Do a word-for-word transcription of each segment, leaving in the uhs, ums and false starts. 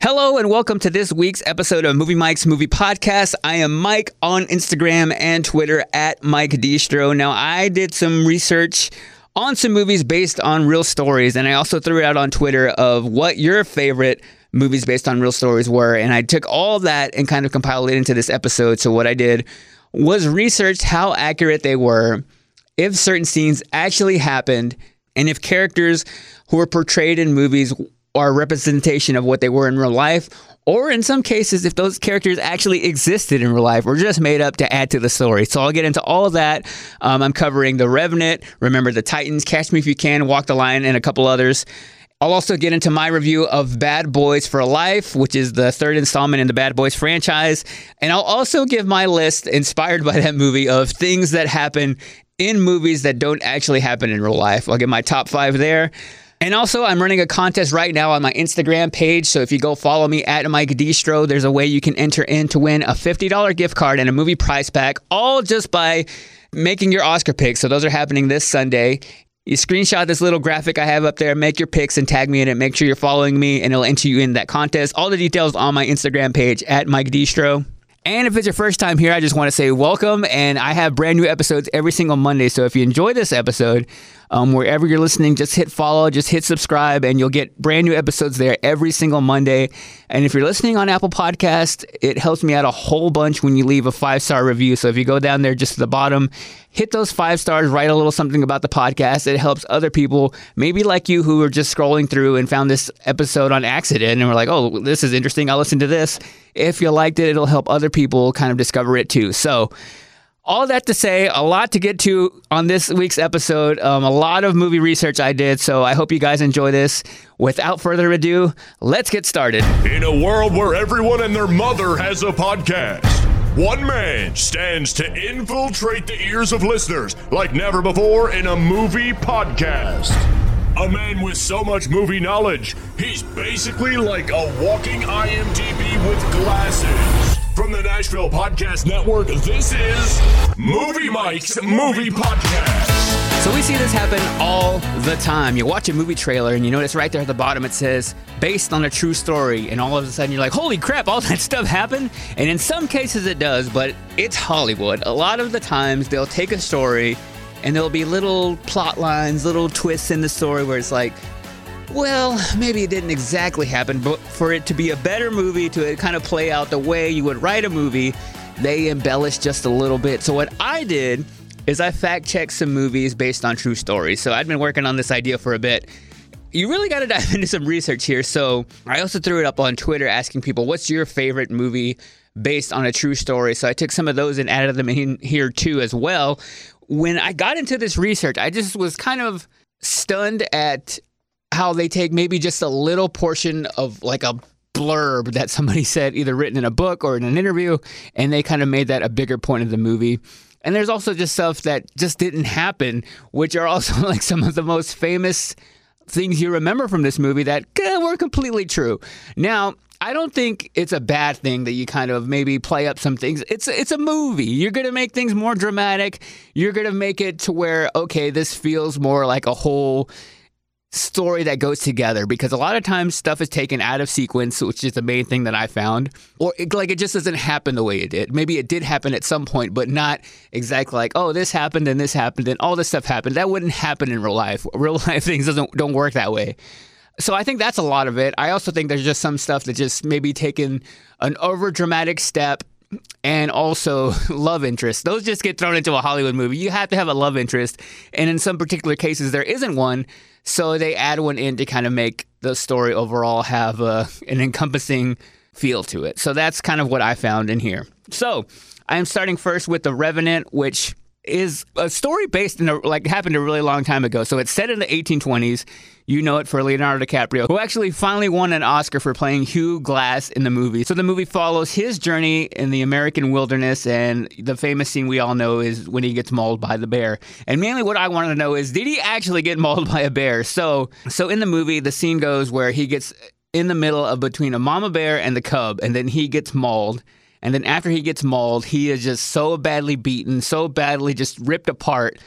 Hello and welcome to this week's episode of Movie Mike's Movie Podcast. I am Mike on Instagram and Twitter at Mike Distro. Now, I did some research on some movies based on real stories, and I also threw it out on Twitter of what your favorite movies based on real stories were, and I took all that and kind of compiled it into this episode. So what I did was research how accurate they were, if certain scenes actually happened, and if characters who were portrayed in movies are a representation of what they were in real life, or in some cases, if those characters actually existed in real life or just made up to add to the story. So I'll get into all of that. Um, I'm covering The Revenant, Remember the Titans, Catch Me If You Can, Walk the Line, and a couple others. I'll also get into my review of Bad Boys for Life, which is the third installment in the Bad Boys franchise. And I'll also give my list, inspired by that movie, of things that happen in movies that don't actually happen in real life. I'll get my top five there. And also, I'm running a contest right now on my Instagram page. So if you go follow me at Mike Distro, there's a way you can enter in to win a fifty dollars gift card and a movie prize pack, all just by making your Oscar picks. So those are happening this Sunday. You screenshot this little graphic I have up there, make your picks and tag me in it. Make sure you're following me and it'll enter you in that contest. All the details on my Instagram page at Mike Distro. And if it's your first time here, I just want to say welcome. And I have brand new episodes every single Monday. So if you enjoy this episode, um, wherever you're listening, just hit follow, just hit subscribe, and you'll get brand new episodes there every single Monday. And if you're listening on Apple Podcast, it helps me out a whole bunch when you leave a five-star review. So if you go down there just to the bottom, hit those five stars, write a little something about the podcast. It helps other people, maybe like you, who are just scrolling through and found this episode on accident and were like, oh, this is interesting, I'll listen to this. If you liked it, it'll help other people kind of discover it too. So all that to say, a lot to get to on this week's episode. Um, a lot of movie research I did, so I hope you guys enjoy this. Without further ado, let's get started. In a world where everyone and their mother has a podcast, one man stands to infiltrate the ears of listeners like never before in a movie podcast. A man with so much movie knowledge, he's basically like a walking I M D B with glasses. From the Nashville Podcast Network, this is Movie Mike's Movie Podcast. So we see this happen all the time. You watch a movie trailer and you notice right there at the bottom it says, based on a true story. And all of a sudden you're like, holy crap, all that stuff happened? And in some cases it does, but it's Hollywood. A lot of the times they'll take a story and there'll be little plot lines, little twists in the story where it's like, well, maybe it didn't exactly happen, but for it to be a better movie, to kind of play out the way you would write a movie, they embellish just a little bit. So what I did is I fact-checked some movies based on true stories. So I'd been working on this idea for a bit. You really got to dive into some research here. So I also threw it up on Twitter asking people, what's your favorite movie based on a true story? So I took some of those and added them in here too as well. When I got into this research, I just was kind of stunned at how they take maybe just a little portion of like a blurb that somebody said, either written in a book or in an interview, and they kind of made that a bigger point of the movie. And there's also just stuff that just didn't happen, which are also like some of the most famous things you remember from this movie that eh, were completely true. Now, I don't think it's a bad thing that you kind of maybe play up some things. It's it's a movie. You're going to make things more dramatic. You're going to make it to where, okay, this feels more like a whole story that goes together, because a lot of times stuff is taken out of sequence, which is the main thing that I found, or it, like it just doesn't happen the way it did. Maybe it did happen at some point, but not exactly like, oh, this happened and this happened and all this stuff happened. That wouldn't happen in real life. Real life things doesn't don't work that way. So I think that's a lot of it. I also think there's just some stuff that just maybe taken an over dramatic step. And also love interest. Those just get thrown into a Hollywood movie. You have to have a love interest. And in some particular cases, there isn't one. So they add one in to kind of make the story overall have a, an encompassing feel to it. So that's kind of what I found in here. So I am starting first with The Revenant, which is a story based in a, like happened a really long time ago. So it's set in the eighteen twenties. You know it for Leonardo DiCaprio, who actually finally won an Oscar for playing Hugh Glass in the movie. So the movie follows his journey in the American wilderness, and the famous scene we all know is when he gets mauled by the bear. And mainly what I wanted to know is, did he actually get mauled by a bear? So, so in the movie, the scene goes where he gets in the middle of between a mama bear and the cub, and then he gets mauled. And then after he gets mauled, he is just so badly beaten, so badly just ripped apart,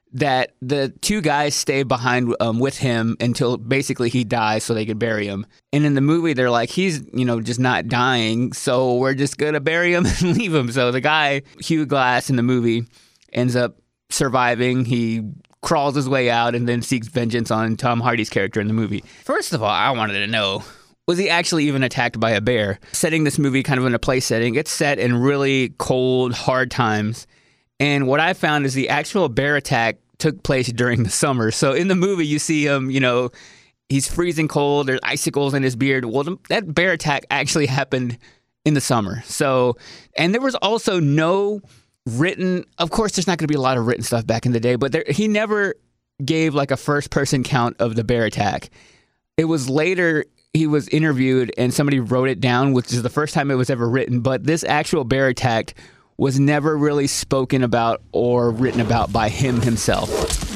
that the two guys stay behind um, with him until basically he dies so they could bury him. And in the movie, they're like, he's, you know, just not dying, so we're just going to bury him and leave him. So the guy, Hugh Glass in the movie, ends up surviving. He crawls his way out and then seeks vengeance on Tom Hardy's character in the movie. First of all, I wanted to know, was he actually even attacked by a bear? Setting this movie kind of in a place setting, it's set in really cold, hard times. And what I found is the actual bear attack took place during the summer. So in the movie, you see him, you know, he's freezing cold. There's icicles in his beard. Well, the, that bear attack actually happened in the summer. So, and there was also no written, of course, there's not going to be a lot of written stuff back in the day, but there, he never gave like a first person count of the bear attack. It was later he was interviewed and somebody wrote it down, which is the first time it was ever written. But this actual bear attack was never really spoken about or written about by him himself.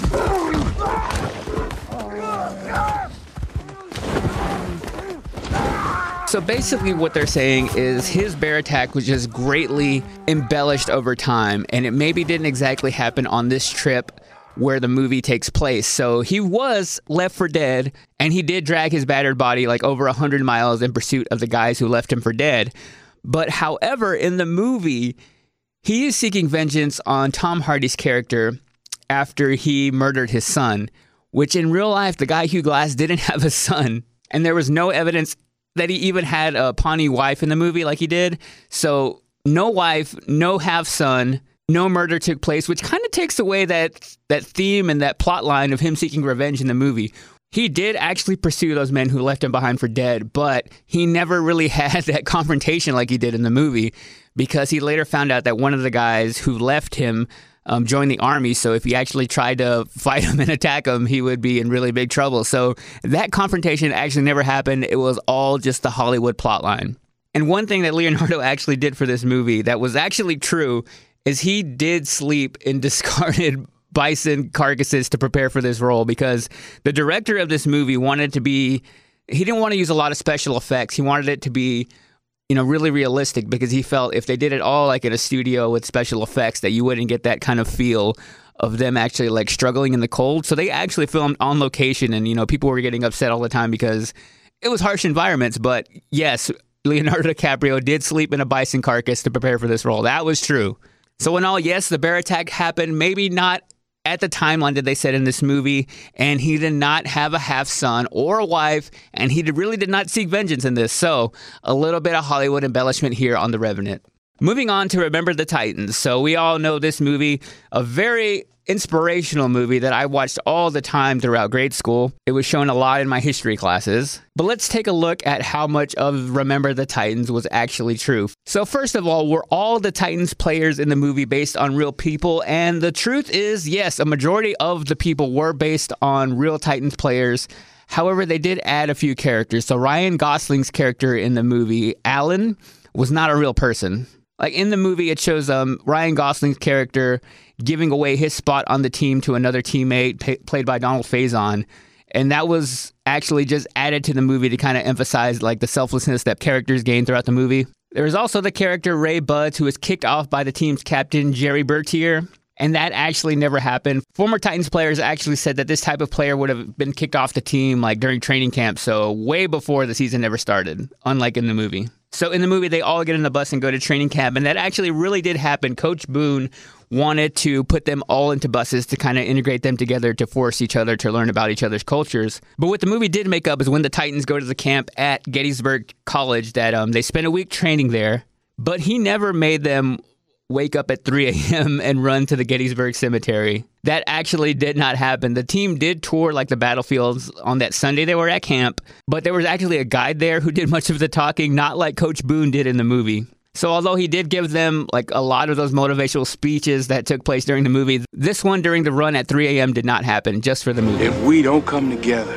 So basically what they're saying is his bear attack was just greatly embellished over time, and it maybe didn't exactly happen on this trip where the movie takes place. So he was left for dead, and he did drag his battered body like over one hundred miles in pursuit of the guys who left him for dead. But however, in the movie, he is seeking vengeance on Tom Hardy's character after he murdered his son, which in real life, the guy Hugh Glass didn't have a son. And there was no evidence that he even had a Pawnee wife in the movie like he did. So no wife, no half-son, no murder took place, which kind of takes away that that theme and that plot line of him seeking revenge in the movie. He did actually pursue those men who left him behind for dead, but he never really had that confrontation like he did in the movie, because he later found out that one of the guys who left him um, joined the army. So if he actually tried to fight him and attack him, he would be in really big trouble. So that confrontation actually never happened. It was all just the Hollywood plotline. And one thing that Leonardo actually did for this movie that was actually true is he did sleep in discarded bison carcasses to prepare for this role, because the director of this movie wanted to be, he didn't want to use a lot of special effects. He wanted it to be, you know, really realistic, because he felt if they did it all like in a studio with special effects, that you wouldn't get that kind of feel of them actually like struggling in the cold. So they actually filmed on location, and, you know, people were getting upset all the time because it was harsh environments. But yes, Leonardo DiCaprio did sleep in a bison carcass to prepare for this role. That was true. So in all, yes, the bear attack happened, maybe not at the timeline that they said in this movie, and he did not have a half-son or a wife, and he did, really did not seek vengeance in this. So a little bit of Hollywood embellishment here on The Revenant. Moving on to Remember the Titans. So we all know this movie, a very inspirational movie that I watched all the time throughout grade school. It was shown a lot in my history classes. But let's take a look at how much of Remember the Titans was actually true. So first of all, were all the Titans players in the movie based on real people? And the truth is, yes, a majority of the people were based on real Titans players. However, they did add a few characters. So Ryan Gosling's character in the movie, Alan, was not a real person. Like in the movie, it shows um, Ryan Gosling's character giving away his spot on the team to another teammate p- played by Donald Faison. And that was actually just added to the movie to kind of emphasize like the selflessness that characters gain throughout the movie. There was also the character Ray Buds, who was kicked off by the team's captain, Jerry Bertier. And that actually never happened. Former Titans players actually said that this type of player would have been kicked off the team like during training camp, so way before the season ever started, unlike in the movie. So in the movie, they all get in the bus and go to training camp, and that actually really did happen. Coach Boone wanted to put them all into buses to kind of integrate them together to force each other to learn about each other's cultures. But what the movie did make up is when the Titans go to the camp at Gettysburg College, that um, they spent a week training there, but he never made them wake up at three a.m. and run to the Gettysburg Cemetery. That actually did not happen. The team did tour like the battlefields on that Sunday they were at camp, but there was actually a guide there who did much of the talking, not like Coach Boone did in the movie. So although he did give them like a lot of those motivational speeches that took place during the movie, this one during the run at three a.m. did not happen, just for the movie. If we don't come together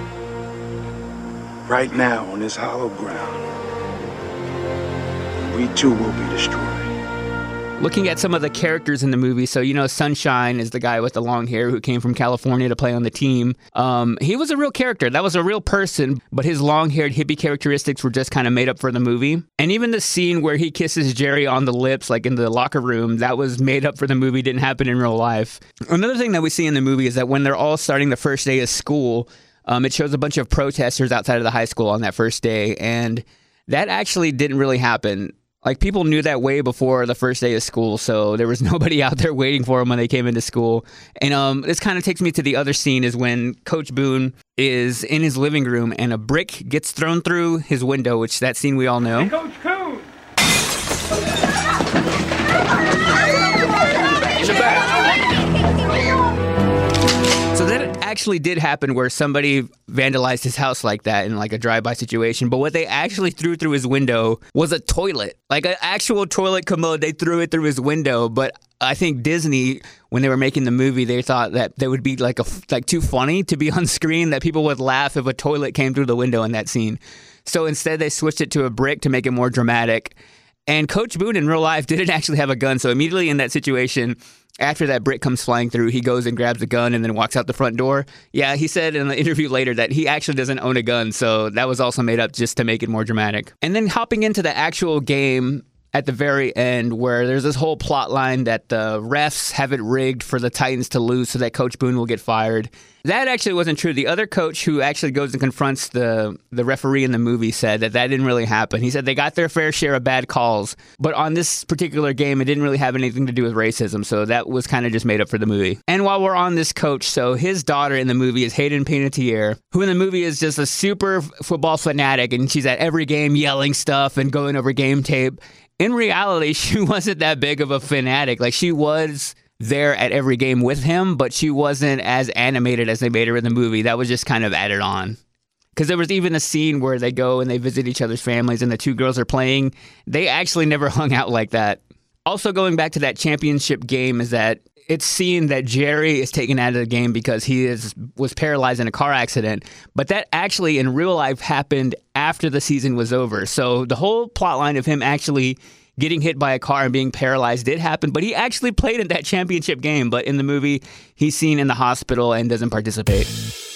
right now on this hollow ground, we too will be destroyed. Looking at some of the characters in the movie, so you know Sunshine is the guy with the long hair who came from California to play on the team. Um, he was a real character. That was a real person, but his long-haired hippie characteristics were just kind of made up for the movie. And even the scene where he kisses Jerry on the lips, like in the locker room, that was made up for the movie, didn't happen in real life. Another thing that we see in the movie is that when they're all starting the first day of school, um, it shows a bunch of protesters outside of the high school on that first day, and that actually didn't really happen. Like, people knew that way before the first day of school, so there was nobody out there waiting for them when they came into school. And um, this kind of takes me to the other scene is when Coach Boone is in his living room and a brick gets thrown through his window, which that scene we all know. Hey, Coach Coon! In the back. So that actually did happen where somebody vandalized his house like that in like a drive-by situation. But what they actually threw through his window was a toilet, like an actual toilet commode. They threw it through his window. But I think Disney, when they were making the movie, they thought that they would be like a like too funny to be on screen, that people would laugh if a toilet came through the window in that scene. So instead, they switched it to a brick to make it more dramatic. And Coach Boone in real life didn't actually have a gun. So immediately in that situation, after that brick comes flying through, he goes and grabs a gun and then walks out the front door. Yeah, he said in the interview later that he actually doesn't own a gun, so that was also made up just to make it more dramatic. And then hopping into the actual game at the very end, where there's this whole plot line that the refs have it rigged for the Titans to lose so that Coach Boone will get fired. That actually wasn't true. The other coach who actually goes and confronts the, the referee in the movie said that that didn't really happen. He said they got their fair share of bad calls, but on this particular game, it didn't really have anything to do with racism, so that was kind of just made up for the movie. And while we're on this coach, so his daughter in the movie is Hayden Panettiere, who in the movie is just a super football fanatic, and she's at every game yelling stuff and going over game tape. In reality, she wasn't that big of a fanatic. Like, she was there at every game with him, but she wasn't as animated as they made her in the movie. That was just kind of added on. Because there was even a scene where they go and they visit each other's families and the two girls are playing. They actually never hung out like that. Also, going back to that championship game, is that it's seen that Jerry is taken out of the game because he is was paralyzed in a car accident. But that actually in real life happened after the season was over. So the whole plot line of him actually getting hit by a car and being paralyzed did happen, but he actually played in that championship game. But in the movie, he's seen in the hospital and doesn't participate.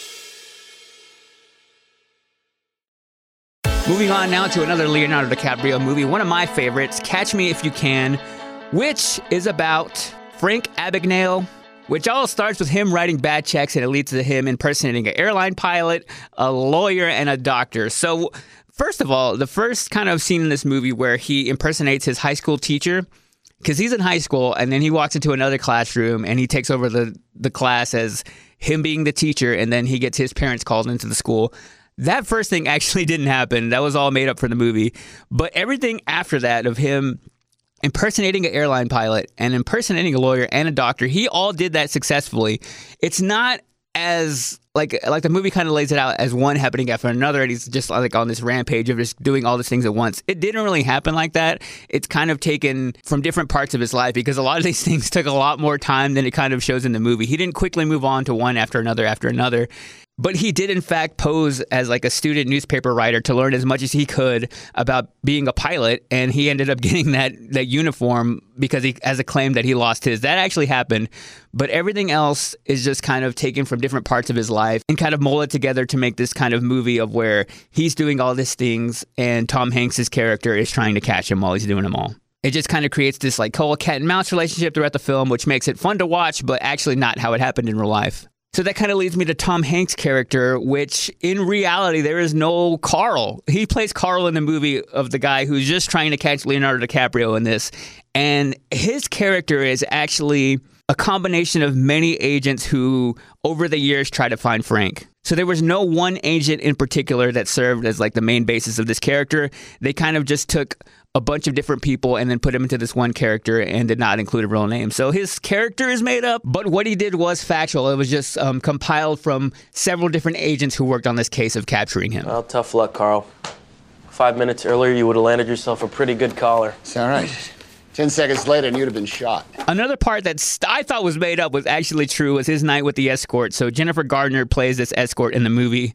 Moving on now to another Leonardo DiCaprio movie, one of my favorites, Catch Me If You Can, which is about Frank Abagnale, which all starts with him writing bad checks, and it leads to him impersonating an airline pilot, a lawyer, and a doctor. So, first of all, the first kind of scene in this movie where he impersonates his high school teacher, because he's in high school, and then he walks into another classroom, and he takes over the, the class as him being the teacher, and then he gets his parents called into the school. That first thing actually didn't happen. That was all made up for the movie. But everything after that of him impersonating an airline pilot and impersonating a lawyer and a doctor, he all did that successfully. It's not as like like the movie kind of lays it out as one happening after another, and he's just like on this rampage of just doing all these things at once. It didn't really happen like that. It's kind of taken from different parts of his life, because a lot of these things took a lot more time than it kind of shows in the movie. He didn't quickly move on to one after another after another. But he did, in fact, pose as like a student newspaper writer to learn as much as he could about being a pilot, and he ended up getting that that uniform because he has a claim that he lost his. That actually happened, but everything else is just kind of taken from different parts of his life and kind of molded together to make this kind of movie of where he's doing all these things and Tom Hanks' character is trying to catch him while he's doing them all. It just kind of creates this like whole cat and mouse relationship throughout the film, which makes it fun to watch, but actually not how it happened in real life. So that kind of leads me to Tom Hanks' character, which in reality, there is no Carl. He plays Carl in the movie of the guy who's just trying to catch Leonardo DiCaprio in this. And his character is actually a combination of many agents who, over the years, try to find Frank. So there was no one agent in particular that served as like the main basis of this character. They kind of just took a bunch of different people and then put him into this one character and did not include a real name. So his character is made up, but what he did was factual. It was just um, compiled from several different agents who worked on this case of capturing him. Well, tough luck, Carl. Five minutes earlier, you would have landed yourself a pretty good collar. It's all right. Ten seconds later, and you'd have been shot. Another part that I thought was made up was actually true was his night with the escort. So Jennifer Gardner plays this escort in the movie.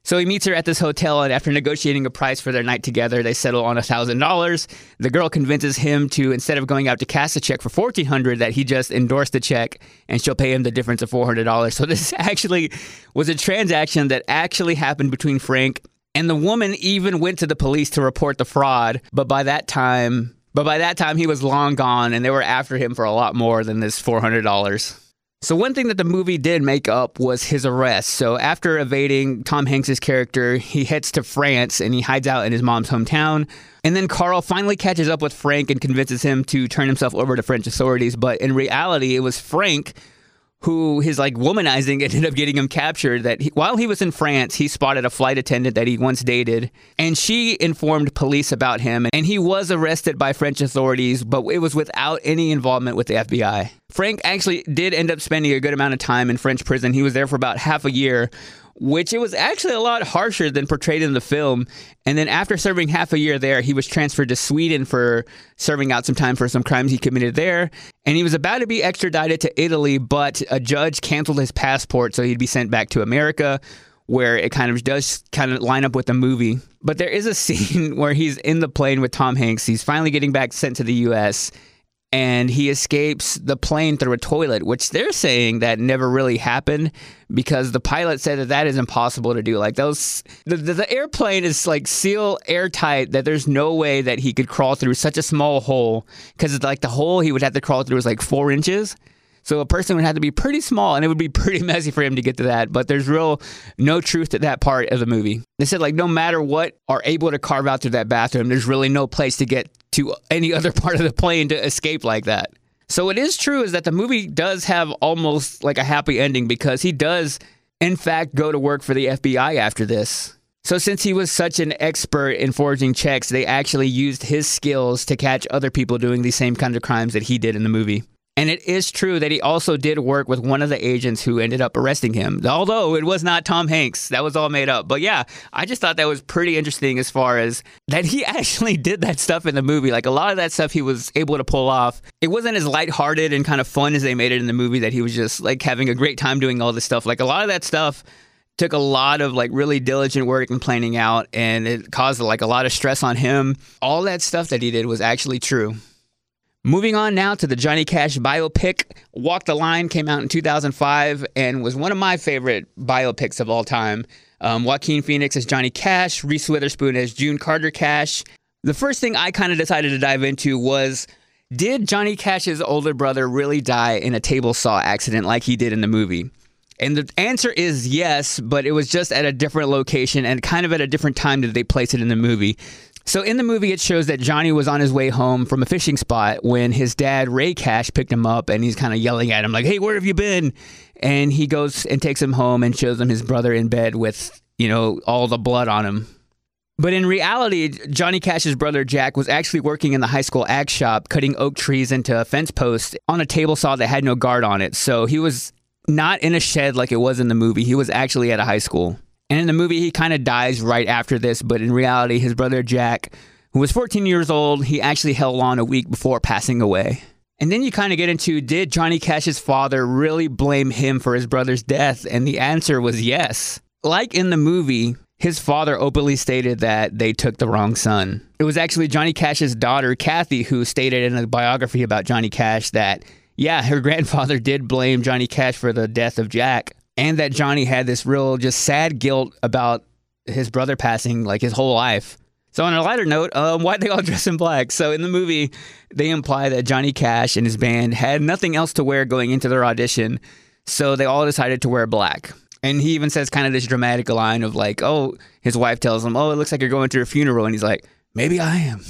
So he meets her at this hotel, and after negotiating a price for their night together, they settle on one thousand dollars. The girl convinces him to, instead of going out to cash a check for fourteen hundred dollars, that he just endorsed the check, and she'll pay him the difference of four hundred dollars. So this actually was a transaction that actually happened between Frank, and the woman even went to the police to report the fraud, but by that time, but by that time he was long gone, and they were after him for a lot more than this four hundred dollars. So one thing that the movie did make up was his arrest. So after evading Tom Hanks' character, he heads to France and he hides out in his mom's hometown. And then Carl finally catches up with Frank and convinces him to turn himself over to French authorities. But in reality, it was Frank who, his like womanizing ended up getting him captured. That he, while he was in France, he spotted a flight attendant that he once dated, and she informed police about him, and he was arrested by French authorities, but it was without any involvement with the F B I. Frank actually did end up spending a good amount of time in French prison. He was there for about half a year, which it was actually a lot harsher than portrayed in the film. And then after serving half a year there, he was transferred to Sweden for serving out some time for some crimes he committed there. And he was about to be extradited to Italy, but a judge canceled his passport, so he'd be sent back to America, where it kind of does kind of line up with the movie. But there is a scene where he's in the plane with Tom Hanks. He's finally getting back sent to the U S, and he escapes the plane through a toilet, which they're saying that never really happened because the pilot said that that is impossible to do. Like those, the, the, the airplane is like seal airtight that there's no way that he could crawl through such a small hole, because it's like the hole he would have to crawl through is like four inches. So a person would have to be pretty small, and it would be pretty messy for him to get to that. But there's real no truth to that part of the movie. They said like no matter what are able to carve out through that bathroom, there's really no place to get to any other part of the plane to escape like that. So it is true is that the movie does have almost like a happy ending, because he does, in fact, go to work for the F B I after this. So since he was such an expert in forging checks, they actually used his skills to catch other people doing the same kind of crimes that he did in the movie. And it is true that he also did work with one of the agents who ended up arresting him, although it was not Tom Hanks. That was all made up. But yeah, I just thought that was pretty interesting as far as that he actually did that stuff in the movie. Like a lot of that stuff he was able to pull off. It wasn't as lighthearted and kind of fun as they made it in the movie, that he was just like having a great time doing all this stuff. Like a lot of that stuff took a lot of like really diligent work and planning out, and it caused like a lot of stress on him. All that stuff that he did was actually true. Moving on now to the Johnny Cash biopic. Walk the Line came out in two thousand five and was one of my favorite biopics of all time. Um, Joaquin Phoenix as Johnny Cash, Reese Witherspoon as June Carter Cash. The first thing I kind of decided to dive into was, did Johnny Cash's older brother really die in a table saw accident like he did in the movie? And the answer is yes, but it was just at a different location and kind of at a different time that they placed it in the movie. So in the movie, it shows that Johnny was on his way home from a fishing spot when his dad, Ray Cash, picked him up, and he's kind of yelling at him like, hey, where have you been? And he goes and takes him home and shows him his brother in bed with, you know, all the blood on him. But in reality, Johnny Cash's brother, Jack, was actually working in the high school ag shop, cutting oak trees into fence posts on a table saw that had no guard on it. So he was not in a shed like it was in the movie. He was actually at a high school. And in the movie, he kind of dies right after this, but in reality, his brother Jack, who was fourteen years old, he actually held on a week before passing away. And then you kind of get into, did Johnny Cash's father really blame him for his brother's death? And the answer was yes. Like in the movie, his father openly stated that they took the wrong son. It was actually Johnny Cash's daughter, Kathy, who stated in a biography about Johnny Cash that, yeah, her grandfather did blame Johnny Cash for the death of Jack. And that Johnny had this real just sad guilt about his brother passing like his whole life. So on a lighter note, um, why'd they all dress in black? So in the movie, they imply that Johnny Cash and his band had nothing else to wear going into their audition. So they all decided to wear black. And he even says kind of this dramatic line of like, oh, his wife tells him, oh, it looks like you're going to a funeral. And he's like, maybe I am.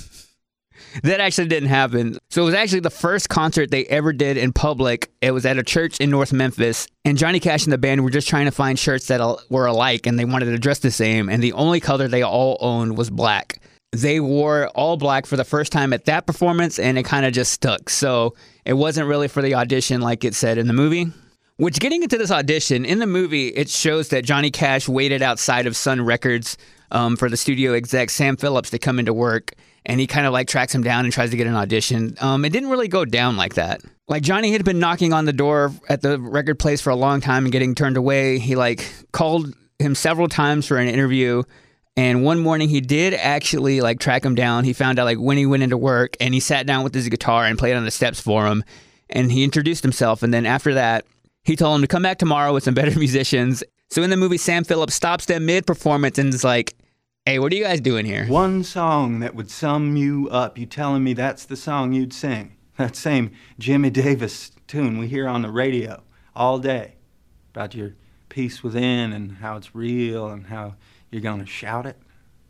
That actually didn't happen. So it was actually the first concert they ever did in public. It was at a church in North Memphis. And Johnny Cash and the band were just trying to find shirts that were alike, and they wanted to dress the same. And the only color they all owned was black. They wore all black for the first time at that performance, and it kind of just stuck. So it wasn't really for the audition like it said in the movie. Which, getting into this audition, in the movie, it shows that Johnny Cash waited outside of Sun Records um, for the studio exec, Sam Phillips, to come into work. And he kind of like tracks him down and tries to get an audition. Um, it didn't really go down like that. Like Johnny had been knocking on the door at the record place for a long time and getting turned away. He like called him several times for an interview. And one morning he did actually like track him down. He found out like when he went into work, and he sat down with his guitar and played on the steps for him. And he introduced himself. And then after that, he told him to come back tomorrow with some better musicians. So in the movie, Sam Phillips stops them mid-performance and is like, hey, what are you guys doing here? One song that would sum you up. You telling me that's the song you'd sing? That same Jimmy Davis tune we hear on the radio all day about your peace within and how it's real and how you're going to shout it?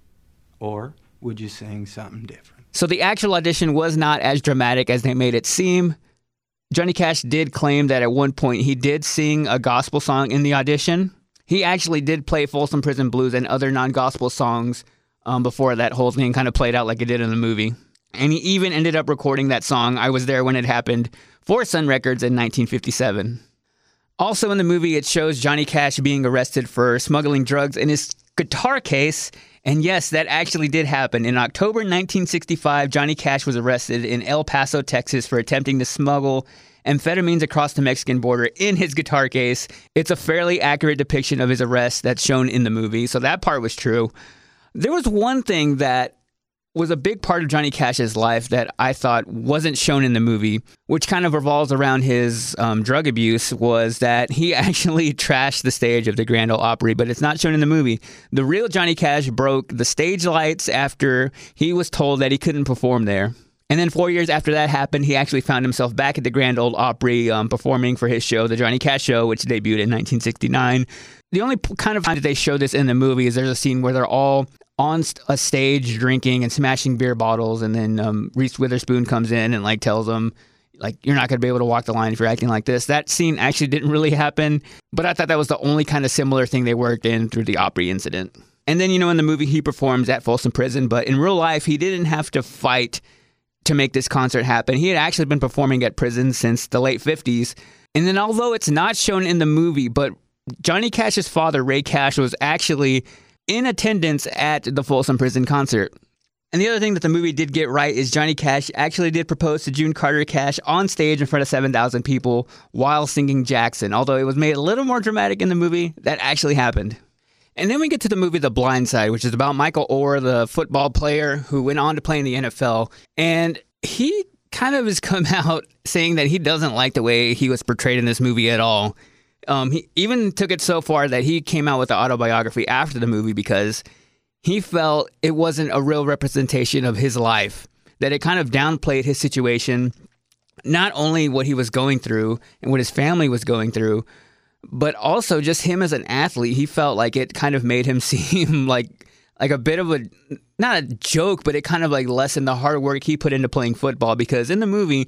Or would you sing something different? So the actual audition was not as dramatic as they made it seem. Johnny Cash did claim that at one point he did sing a gospel song in the audition. He actually did play Folsom Prison Blues and other non-gospel songs um, before that whole thing kind of played out like it did in the movie. And he even ended up recording that song, I Was There When It Happened, for Sun Records in nineteen fifty-seven. Also in the movie, it shows Johnny Cash being arrested for smuggling drugs in his guitar case. And yes, that actually did happen. In October nineteen sixty-five, Johnny Cash was arrested in El Paso, Texas for attempting to smuggle amphetamines across the Mexican border in his guitar case. It's a fairly accurate depiction of his arrest that's shown in the movie, so that part was true. There was one thing that was a big part of Johnny Cash's life that I thought wasn't shown in the movie, which kind of revolves around his um, drug abuse, was that he actually trashed the stage of the Grand Ole Opry, but it's not shown in the movie. The real Johnny Cash broke the stage lights after he was told that he couldn't perform there. And then four years after that happened, he actually found himself back at the Grand Ole Opry um, performing for his show, The Johnny Cash Show, which debuted in nineteen sixty-nine. The only kind of time that they show this in the movie is there's a scene where they're all on a stage drinking and smashing beer bottles, and then um, Reese Witherspoon comes in and like tells them, like, you're not going to be able to walk the line if you're acting like this. That scene actually didn't really happen, but I thought that was the only kind of similar thing they worked in through the Opry incident. And then, you know, in the movie, he performs at Folsom Prison, but in real life, he didn't have to fight to make this concert happen. He had actually been performing at prison since the late fifties. And then although it's not shown in the movie, but Johnny Cash's father, Ray Cash, was actually in attendance at the Folsom Prison concert. And the other thing that the movie did get right is Johnny Cash actually did propose to June Carter Cash on stage in front of seven thousand people while singing Jackson. Although it was made a little more dramatic in the movie, that actually happened. And then we get to the movie The Blind Side, which is about Michael Oher, the football player who went on to play in the N F L. And he kind of has come out saying that he doesn't like the way he was portrayed in this movie at all. Um, he even took it so far that he came out with an autobiography after the movie because he felt it wasn't a real representation of his life, that it kind of downplayed his situation, not only what he was going through and what his family was going through, but also just him as an athlete. He felt like it kind of made him seem like like a bit of a, not a joke, but it kind of like lessened the hard work he put into playing football, because in the movie,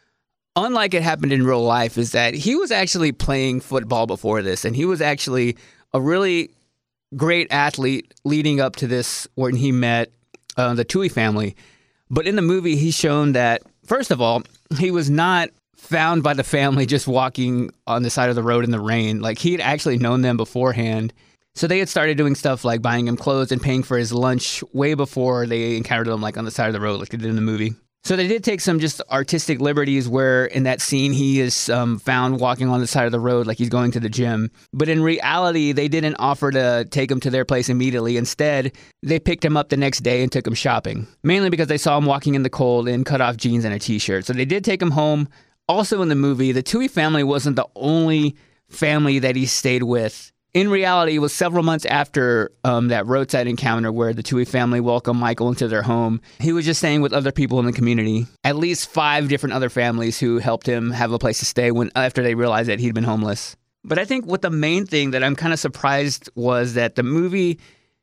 unlike it happened in real life, is that he was actually playing football before this, and he was actually a really great athlete leading up to this when he met uh, the Tuohy family. But in the movie, he's shown that, first of all, he was not found by the family just walking on the side of the road in the rain. Like, he had actually known them beforehand. So they had started doing stuff like buying him clothes and paying for his lunch way before they encountered him, like on the side of the road like they did in the movie. So they did take some just artistic liberties where in that scene he is um, found walking on the side of the road like he's going to the gym. But in reality, they didn't offer to take him to their place immediately. Instead, they picked him up the next day and took him shopping, mainly because they saw him walking in the cold in cut-off jeans and a t-shirt. So they did take him home. Also in the movie, the Tuohy family wasn't the only family that he stayed with. In reality, it was several months after um, that roadside encounter where the Tuohy family welcomed Michael into their home. He was just staying with other people in the community, at least five different other families who helped him have a place to stay when after they realized that he'd been homeless. But I think what the main thing that I'm kind of surprised was that the movie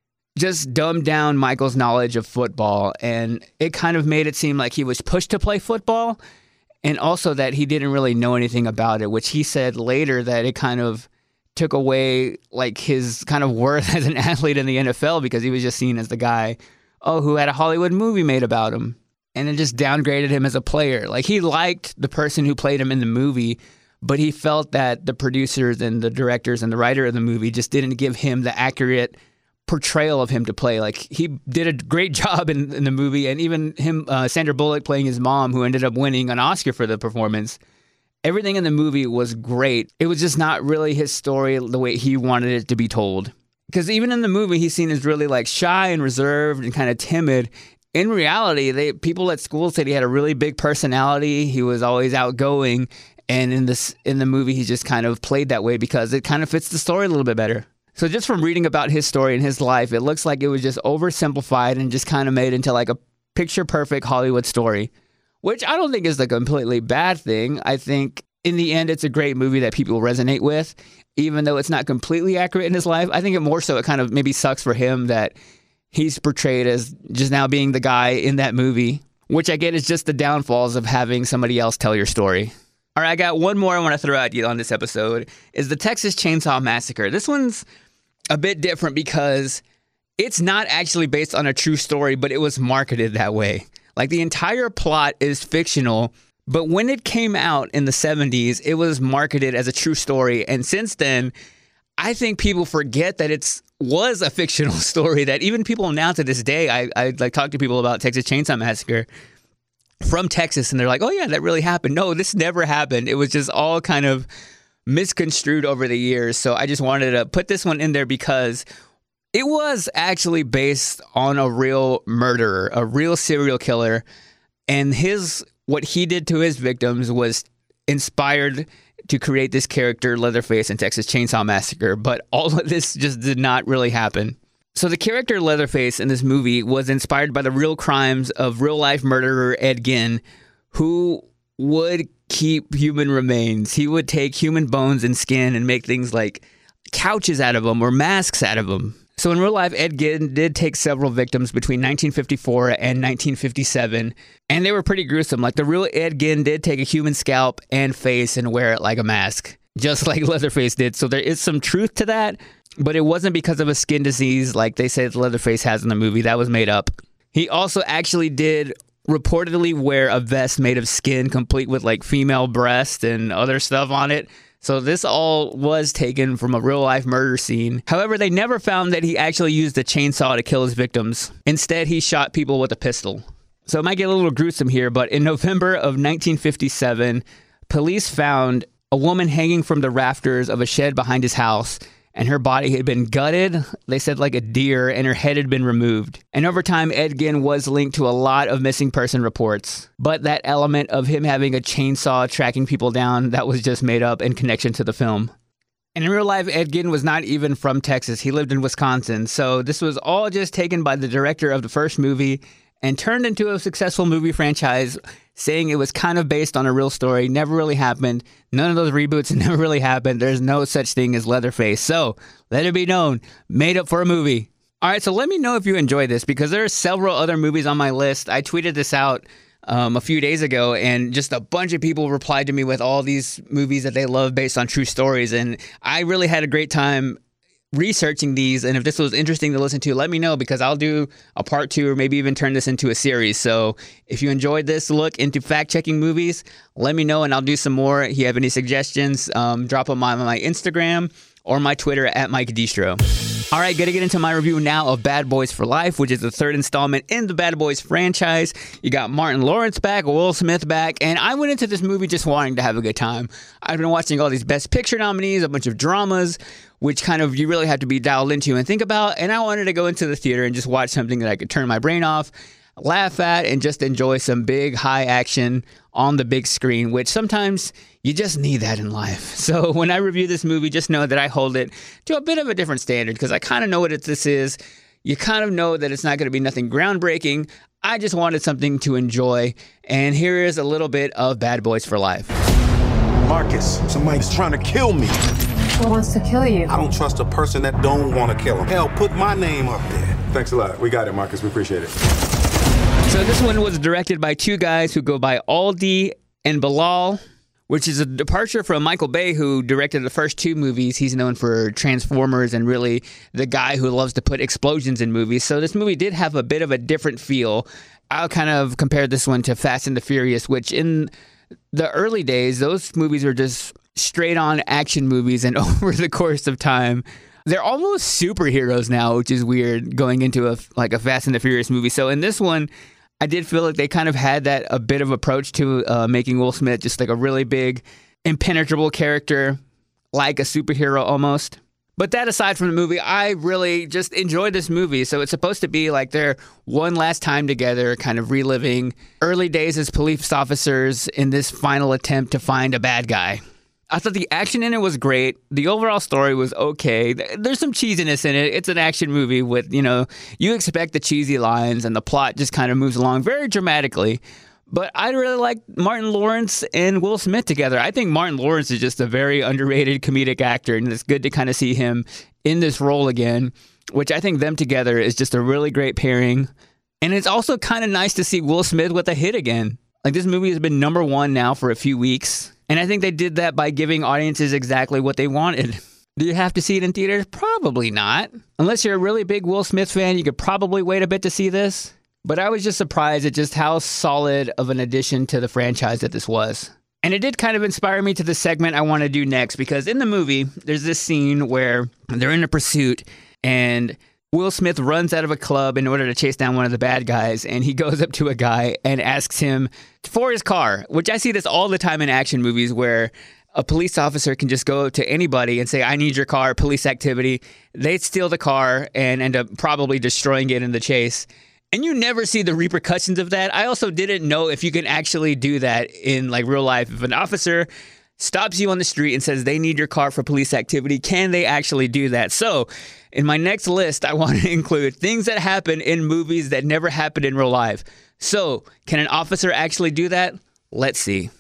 just dumbed down Michael's knowledge of football, and it kind of made it seem like he was pushed to play football, and also that he didn't really know anything about it, which he said later that it kind of took away like his kind of worth as an athlete in the N F L, because he was just seen as the guy, oh, who had a Hollywood movie made about him, and it just downgraded him as a player. Like, he liked the person who played him in the movie, but he felt that the producers and the directors and the writer of the movie just didn't give him the accurate portrayal of him to play. Like, he did a great job in, in the movie, and even him, uh, Sandra Bullock playing his mom, who ended up winning an Oscar for the performance. Everything in the movie was great. It was just not really his story the way he wanted it to be told. Because even in the movie, he's seen as really like shy and reserved and kind of timid. In reality, they people at school said he had a really big personality. He was always outgoing. And in this in the movie, he just kind of played that way because it kind of fits the story a little bit better. So just from reading about his story and his life, it looks like it was just oversimplified and just kind of made into like a picture-perfect Hollywood story, which I don't think is a completely bad thing. I think in the end, it's a great movie that people resonate with, even though it's not completely accurate in his life. I think it more so it kind of maybe sucks for him that he's portrayed as just now being the guy in that movie, which I get is just the downfalls of having somebody else tell your story. All right, I got one more I want to throw at you on this episode, is the Texas Chainsaw Massacre. This one's a bit different because it's not actually based on a true story, but it was marketed that way. Like the entire plot is fictional, but when it came out in the seventies, it was marketed as a true story. And since then, I think people forget that it's was a fictional story, that even people now to this day, I, I like talk to people about Texas Chainsaw Massacre from Texas, and they're like, oh yeah, that really happened. No, this never happened. It was just all kind of misconstrued over the years. So I just wanted to put this one in there because it was actually based on a real murderer, a real serial killer. And his what he did to his victims was inspired to create this character, Leatherface, in Texas Chainsaw Massacre. But all of this just did not really happen. So the character Leatherface in this movie was inspired by the real crimes of real-life murderer Ed Gein, who would keep human remains. He would take human bones and skin and make things like couches out of them or masks out of them. So in real life, Ed Gein did take several victims between nineteen fifty-four and nineteen fifty-seven, and they were pretty gruesome. Like the real Ed Gein did take a human scalp and face and wear it like a mask, just like Leatherface did. So there is some truth to that, but it wasn't because of a skin disease like they say Leatherface has in the movie. That was made up. He also actually did reportedly wear a vest made of skin, complete with like female breast and other stuff on it. So this all was taken from a real-life murder scene. However, they never found that he actually used a chainsaw to kill his victims. Instead, he shot people with a pistol. So it might get a little gruesome here, but in November of nineteen fifty-seven, police found a woman hanging from the rafters of a shed behind his house, and her body had been gutted, they said like a deer, and her head had been removed. And over time, Ed Gein was linked to a lot of missing person reports. But that element of him having a chainsaw tracking people down, that was just made up in connection to the film. And in real life, Ed Gein was not even from Texas. He lived in Wisconsin. So this was all just taken by the director of the first movie and turned into a successful movie franchise, saying it was kind of based on a real story, never really happened. None of those reboots never really happened. There's no such thing as Leatherface. So let it be known, made up for a movie. All right, so let me know if you enjoyed this, because there are several other movies on my list. I tweeted this out um, a few days ago, and just a bunch of people replied to me with all these movies that they love based on true stories. And I really had a great time researching these, and if this was interesting to listen to, let me know, because I'll do a part two or maybe even turn this into a series. So if you enjoyed this look into fact-checking movies, let me know and I'll do some more. If you have any suggestions, um, drop them on my Instagram or my Twitter at Mike Distro. All right, gonna get into my review now of Bad Boys for Life, which is the third installment in the Bad Boys franchise. You got Martin Lawrence back, Will Smith back, and I went into this movie just wanting to have a good time. I've been watching all these Best Picture nominees, a bunch of dramas, which kind of you really have to be dialed into and think about, and I wanted to go into the theater and just watch something that I could turn my brain off, laugh at, and just enjoy some big, high action on the big screen, which sometimes you just need that in life. So when I review this movie, just know that I hold it to a bit of a different standard, because I kind of know what it, this is. You kind of know that it's not going to be nothing groundbreaking. I just wanted something to enjoy, and here is a little bit of Bad Boys for Life. Marcus, somebody's trying to kill me. Who wants to kill you? I don't trust a person that don't want to kill him. Hell, put my name up there. Thanks a lot. We got it, Marcus. We appreciate it. So this one was directed by two guys who go by Aldi and Bilal, which is a departure from Michael Bay, who directed the first two movies. He's known for Transformers and really the guy who loves to put explosions in movies. So this movie did have a bit of a different feel. I'll kind of compare this one to Fast and the Furious, which in the early days, those movies were just straight-on action movies, and over the course of time, they're almost superheroes now, which is weird, going into a like a Fast and the Furious movie. So in this one, I did feel like they kind of had that a bit of approach to uh, making Will Smith just like a really big, impenetrable character, like a superhero almost. But that aside from the movie, I really just enjoyed this movie. So it's supposed to be like their one last time together, kind of reliving early days as police officers in this final attempt to find a bad guy. I thought the action in it was great. The overall story was okay. There's some cheesiness in it. It's an action movie with, you know, you expect the cheesy lines and the plot just kind of moves along very dramatically. But I really like Martin Lawrence and Will Smith together. I think Martin Lawrence is just a very underrated comedic actor, and it's good to kind of see him in this role again, which I think them together is just a really great pairing. And it's also kind of nice to see Will Smith with a hit again. Like, this movie has been number one now for a few weeks, and I think they did that by giving audiences exactly what they wanted. Do you have to see it in theaters? Probably not. Unless you're a really big Will Smith fan, you could probably wait a bit to see this. But I was just surprised at just how solid of an addition to the franchise that this was. And it did kind of inspire me to the segment I want to do next, because in the movie, there's this scene where they're in a pursuit and Will Smith runs out of a club in order to chase down one of the bad guys, and he goes up to a guy and asks him for his car, which I see this all the time in action movies where a police officer can just go to anybody and say, I need your car, police activity. They'd steal the car and end up probably destroying it in the chase. And you never see the repercussions of that. I also didn't know if you can actually do that in like real life. If an officer stops you on the street and says they need your car for police activity, can they actually do that? So in my next list, I want to include things that happen in movies that never happened in real life. So can an officer actually do that? Let's see.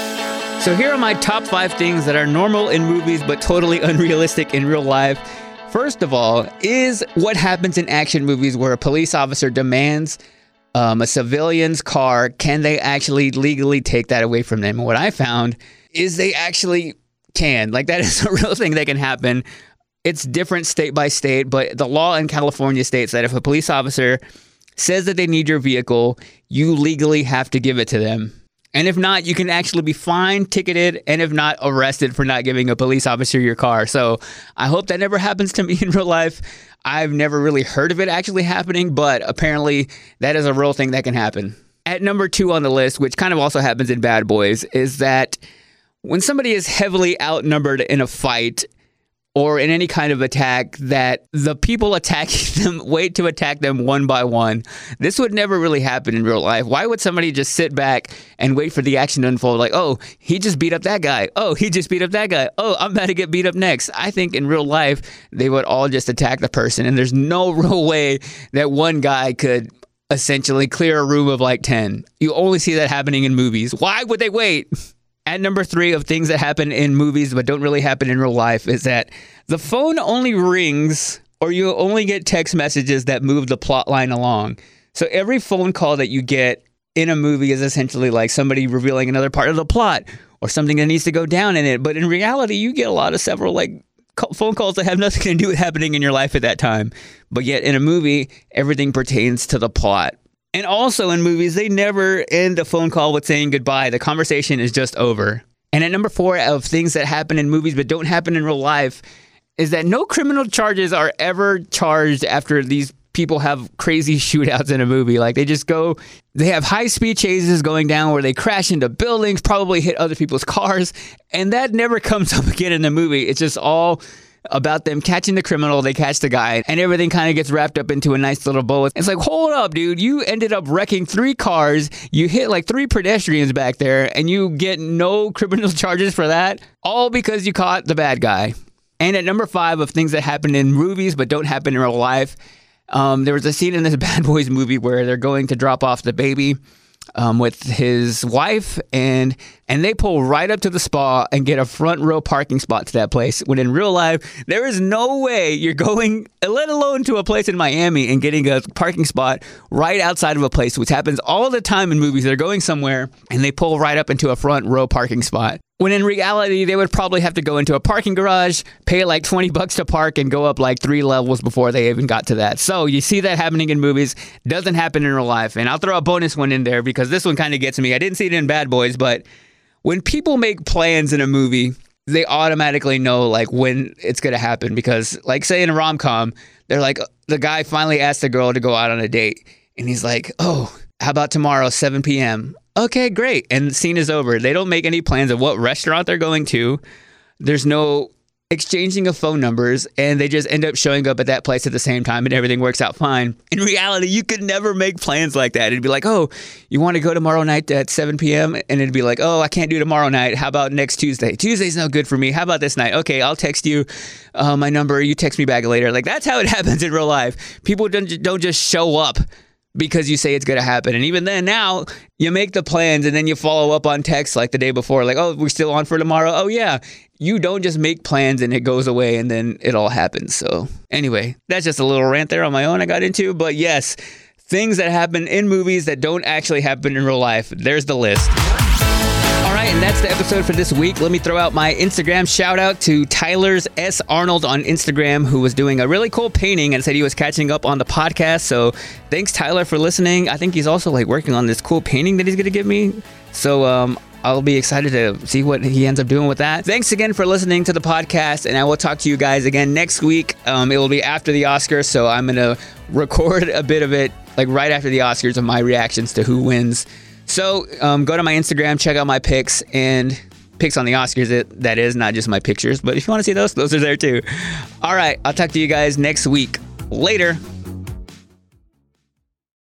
So here are my top five things that are normal in movies but totally unrealistic in real life. First of all, is what happens in action movies where a police officer demands um, a civilian's car. Can they actually legally take that away from them? And what I found is they actually can. Like, that is a real thing that can happen. It's different state by state, but the law in California states that if a police officer says that they need your vehicle, you legally have to give it to them. And if not, you can actually be fined, ticketed, and if not, arrested for not giving a police officer your car. So I hope that never happens to me in real life. I've never really heard of it actually happening, but apparently that is a real thing that can happen. At number two on the list, which kind of also happens in Bad Boys, is that when somebody is heavily outnumbered in a fight or in any kind of attack, that the people attacking them wait to attack them one by one. This would never really happen in real life. Why would somebody just sit back and wait for the action to unfold? Like, oh, he just beat up that guy. Oh, he just beat up that guy. Oh, I'm about to get beat up next. I think in real life, they would all just attack the person. And there's no real way that one guy could essentially clear a room of like ten. You only see that happening in movies. Why would they wait? At number three of things that happen in movies but don't really happen in real life is that the phone only rings or you only get text messages that move the plot line along. So every phone call that you get in a movie is essentially like somebody revealing another part of the plot or something that needs to go down in it. But in reality, you get a lot of several like phone calls that have nothing to do with happening in your life at that time. But yet in a movie, everything pertains to the plot. And also in movies, they never end a phone call with saying goodbye. The conversation is just over. And at number four of things that happen in movies but don't happen in real life is that no criminal charges are ever charged after these people have crazy shootouts in a movie. Like, they just go, they have high-speed chases going down where they crash into buildings, probably hit other people's cars, and that never comes up again in the movie. It's just all about them catching the criminal, they catch the guy, and everything kind of gets wrapped up into a nice little bow. It's like, hold up, dude. You ended up wrecking three cars, you hit like three pedestrians back there, and you get no criminal charges for that, all because you caught the bad guy. And at number five of things that happen in movies but don't happen in real life, um, there was a scene in this Bad Boys movie where they're going to drop off the baby Um, with his wife, and and they pull right up to the spa and get a front row parking spot to that place, when in real life, there is no way you're going, let alone to a place in Miami, and getting a parking spot right outside of a place, which happens all the time in movies. They're going somewhere, and they pull right up into a front row parking spot. When in reality, they would probably have to go into a parking garage, pay like twenty bucks to park, and go up like three levels before they even got to that. So you see that happening in movies. Doesn't happen in real life. And I'll throw a bonus one in there because this one kind of gets me. I didn't see it in Bad Boys, but when people make plans in a movie, they automatically know like when it's going to happen. Because like say in a rom-com, they're like, the guy finally asked the girl to go out on a date. And he's like, oh, how about tomorrow, seven p.m.? Okay, great. And the scene is over. They don't make any plans of what restaurant they're going to. There's no exchanging of phone numbers, and they just end up showing up at that place at the same time, and everything works out fine. In reality, you could never make plans like that. It'd be like, oh, you want to go tomorrow night at seven p.m.? And it'd be like, oh, I can't do tomorrow night. How about next Tuesday? Tuesday's no good for me. How about this night? Okay, I'll text you uh, my number. You text me back later. Like, that's how it happens in real life. People don't, don't just show up because you say it's going to happen. And even then, now, you make the plans and then you follow up on text like the day before. Like, oh, we're still on for tomorrow? Oh, yeah. You don't just make plans and it goes away and then it all happens. So anyway, that's just a little rant there on my own I got into. But yes, things that happen in movies that don't actually happen in real life. There's the list. All right, and that's the episode for this week. Let me throw out my Instagram shout out to Tyler's S. Arnold on Instagram, who was doing a really cool painting and said he was catching up on the podcast. So thanks, Tyler, for listening. I think he's also like working on this cool painting that he's going to give me. So um, I'll be excited to see what he ends up doing with that. Thanks again for listening to the podcast, and I will talk to you guys again next week. Um, it will be after the Oscars, so I'm going to record a bit of it like right after the Oscars of my reactions to who wins. So um, go to my Instagram, check out my pics, and pics on the Oscars, it, that is, not just my pictures. But if you want to see those, those are there too. All right, I'll talk to you guys next week. Later.